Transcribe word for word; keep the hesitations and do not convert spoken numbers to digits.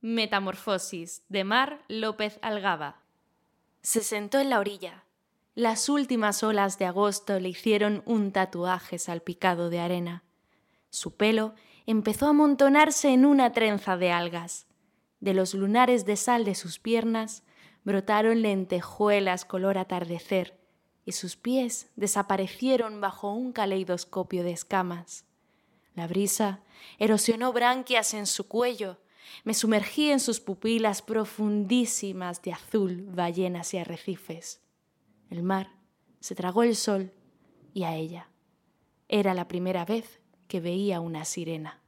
Metamorfosis, de Mar López Algaba. Se sentó en la orilla. Las últimas olas de agosto le hicieron un tatuaje salpicado de arena. Su pelo empezó a amontonarse en una trenza de algas. De los lunares de sal de sus piernas brotaron lentejuelas color atardecer y sus pies desaparecieron bajo un caleidoscopio de escamas. La brisa erosionó branquias en su cuello. Me sumergí en sus pupilas profundísimas de azul, ballenas y arrecifes. El mar se tragó el sol y a ella. Era la primera vez que veía una sirena.